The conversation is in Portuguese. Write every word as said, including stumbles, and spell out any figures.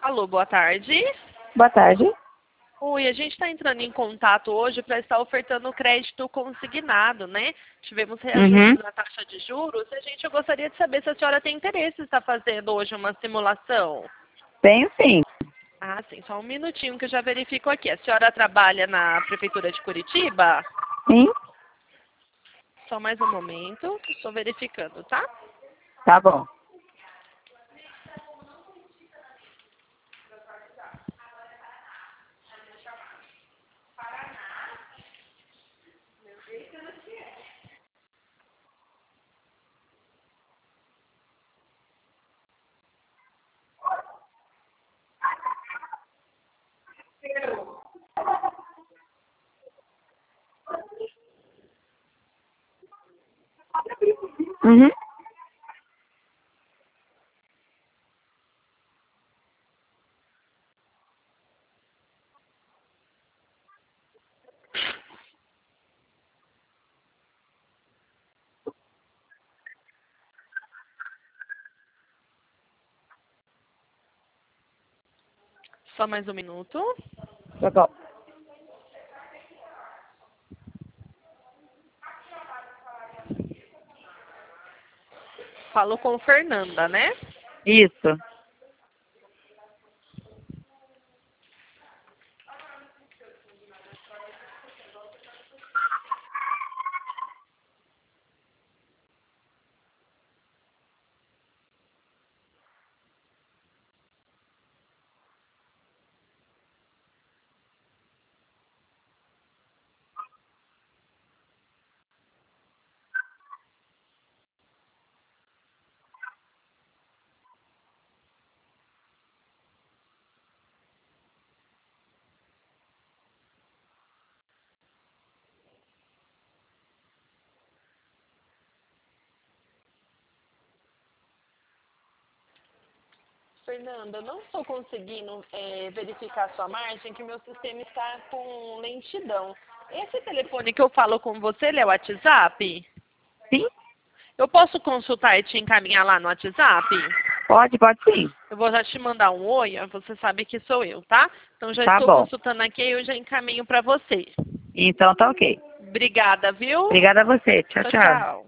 Alô, boa tarde. Boa tarde. Oi, a gente está entrando em contato hoje para estar ofertando crédito consignado, né? Tivemos reajuste Uhum. na taxa de juros e a gente gostaria de saber se a senhora tem interesse em estar fazendo hoje uma simulação. Tenho sim. Ah, sim, só um minutinho que eu já verifico aqui. A senhora trabalha na Prefeitura de Curitiba? Sim? Só mais um momento, estou verificando, tá? Tá bom. Uhum. Só mais um minuto. Tá bom. Falo com Fernanda, né? Isso. Fernanda, eu não estou conseguindo é, verificar a sua margem, que meu sistema está com lentidão. Esse telefone que eu falo com você, ele é o WhatsApp? Sim? Eu posso consultar e te encaminhar lá no WhatsApp? Pode, pode sim. Eu vou já te mandar um oi, ó, você sabe que sou eu, tá? Então já Tá estou bom. consultando aqui e eu já encaminho para você. Então tá ok. Obrigada, viu? Obrigada a você. Tchau, Tchau, tchau. tchau.